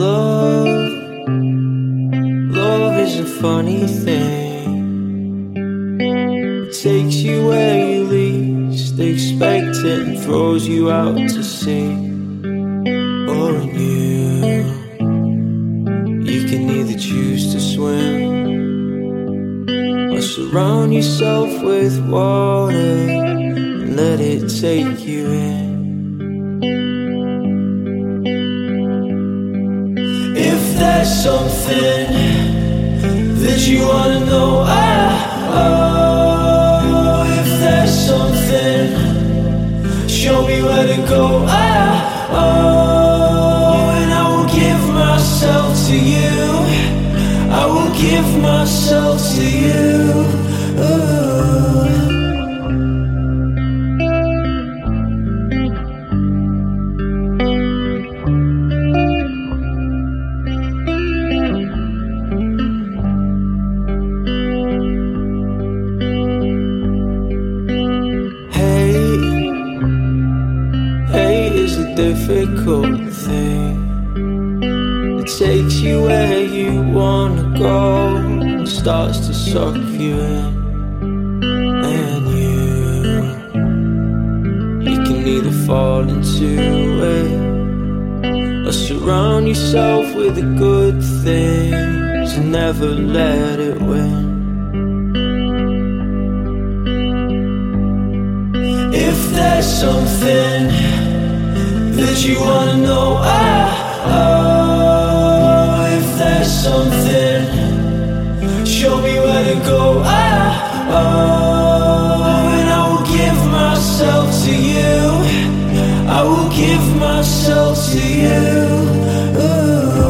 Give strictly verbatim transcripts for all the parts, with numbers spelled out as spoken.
Love, love is a funny thing. It takes you where you least expect it and throws you out to sea. Or in you, you can either choose to swim or surround yourself with water and let it take you in. If there's something that you wanna know, ah, oh, if there's something, show me where to go, ah, oh, and I will give myself to you, I will give myself to you, oh. Difficult thing. It takes you where you wanna go and starts to suck you in. And you, you can either fall into it or surround yourself with the good things and never let it win. If there's something that you wanna know, ah, oh, if there's something, show me where to go, ah, oh, and I will give myself to you, I will give myself to you, oh.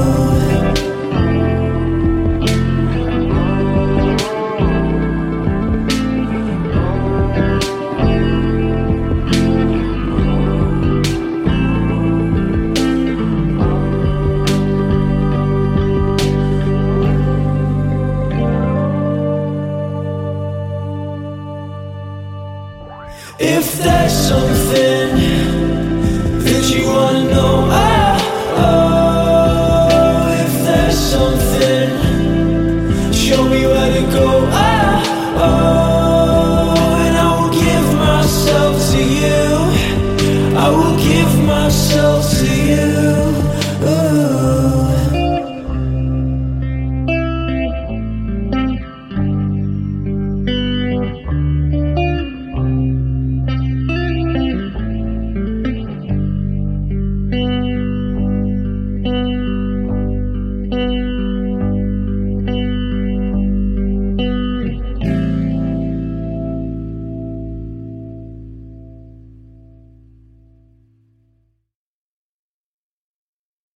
If there's something that you wanna know, ah, oh, if there's something, show me where to go, ah, oh, and I will give myself to you, I will give myself to you.